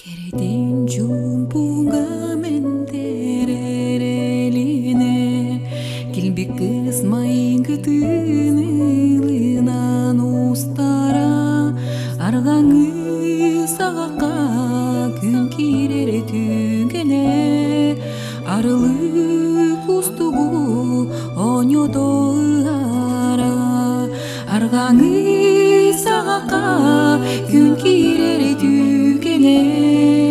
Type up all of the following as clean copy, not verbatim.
Кереден жумпуңа мен теререлине Килбик кызмай кытынылынан устара Аргаңы сагакка күн кирере түгеле Арылык устугу оньото ара Аргаңы сагакка күн кирере түгеле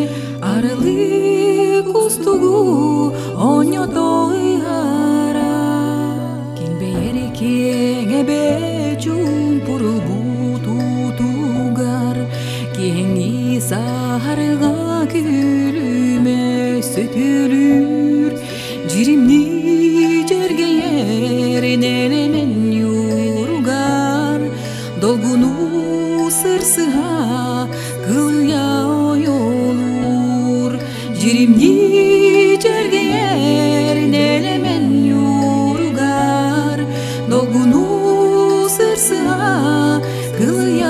Арылык устугу оньото ара Килбейер кеңебе жумпуру бутутугар Кеңи сарга күлүмө сөтүлүр Жиримни жерге еринелемен юругар Долгуну сырсыга кылыя оюлур Жиримни жерге еринелемен юругар Долгуну сырсыга кылыя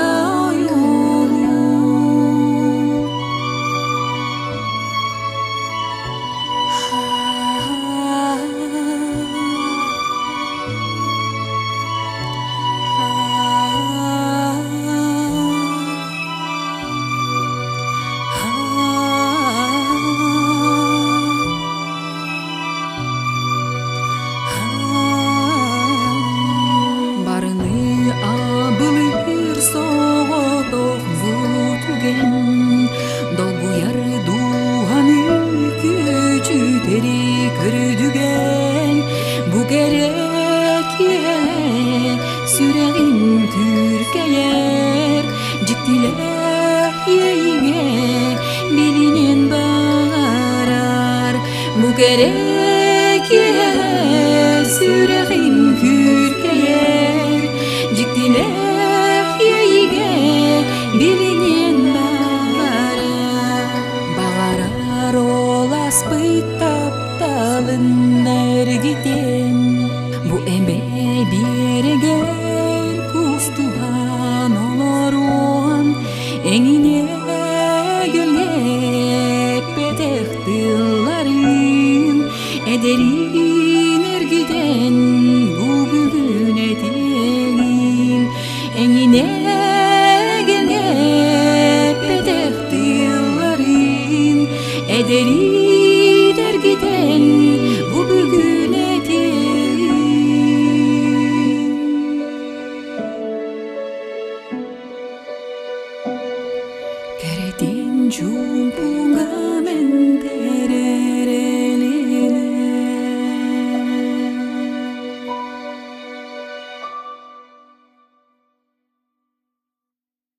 Көрдүген бу керекке сүрегин күркейер Жиктиле ийиге билинен багарар Бу керекке сүрегин күркейер Жиктиле ийиге билинен багарар Багарар оласпыт тапталын эргитен Бу эме береген кустуган олоруан Эңине келеп петехтыларын Эдерин эргитен бу бүгүн этегин Эңине келеп петехтыларын Эдерин bu bugün etin Keredin jumpu